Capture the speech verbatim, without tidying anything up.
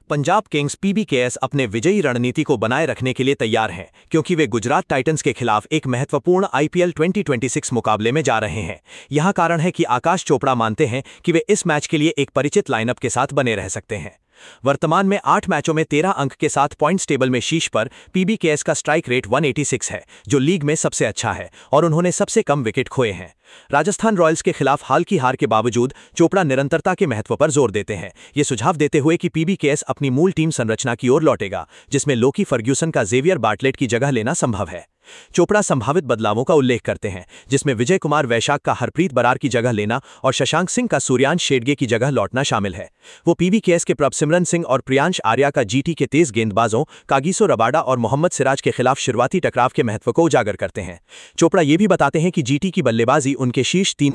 Punjab Kings PBKS अपने विजयी रणनीति को बनाए रखने के लिए तैयार हैं, क्योंकि वे गुजरात टाइटंस के खिलाफ एक महत्वपूर्ण आईपीएल ट्वेंटी ट्वेंटी सिक्स मुकाबले में जा रहे हैं। यह कारण है कि आकाश चोपड़ा मानते हैं कि वे इस मैच के लिए एक परिचित लाइनअप के साथ बने रह सकते हैं। वर्तमान में आठ मैचों में तेरह अंक के साथ पॉइंट्स टेबल में शीर्ष पर पीबीकेएस का स्ट्राइक रेट एक सौ छियासी है, जो लीग में सबसे अच्छा है, और उन्होंने सबसे कम विकेट खोए हैं। राजस्थान रॉयल्स के खिलाफ हाल की हार के बावजूद चोपड़ा निरंतरता के महत्व पर जोर देते हैं, ये सुझाव देते हुए कि पीबीकेएस अपनी मूल टीम संरचना की ओर लौटेगा, जिसमें लोकी फर्ग्यूसन का जेवियर बार्टलेट की जगह लेना संभव है। चोपड़ा संभावित बदलावों का उल्लेख करते हैं, जिसमें विजय कुमार वैशाख का हरप्रीत बरार की जगह लेना और शशांक सिंह का सूर्यांश शेडगे की जगह लौटना शामिल है। वो पीबीकेएस के प्रभसिमरन सिंह और प्रियांश आर्या का जीटी के तेज गेंदबाजों कागिसो रबाडा और मोहम्मद सिराज के खिलाफ शुरुआती टकराव के महत्व को उजागर करते हैं। चोपड़ा ये भी बताते हैं कि जीटी की बल्लेबाजी उनके शीर्ष तीन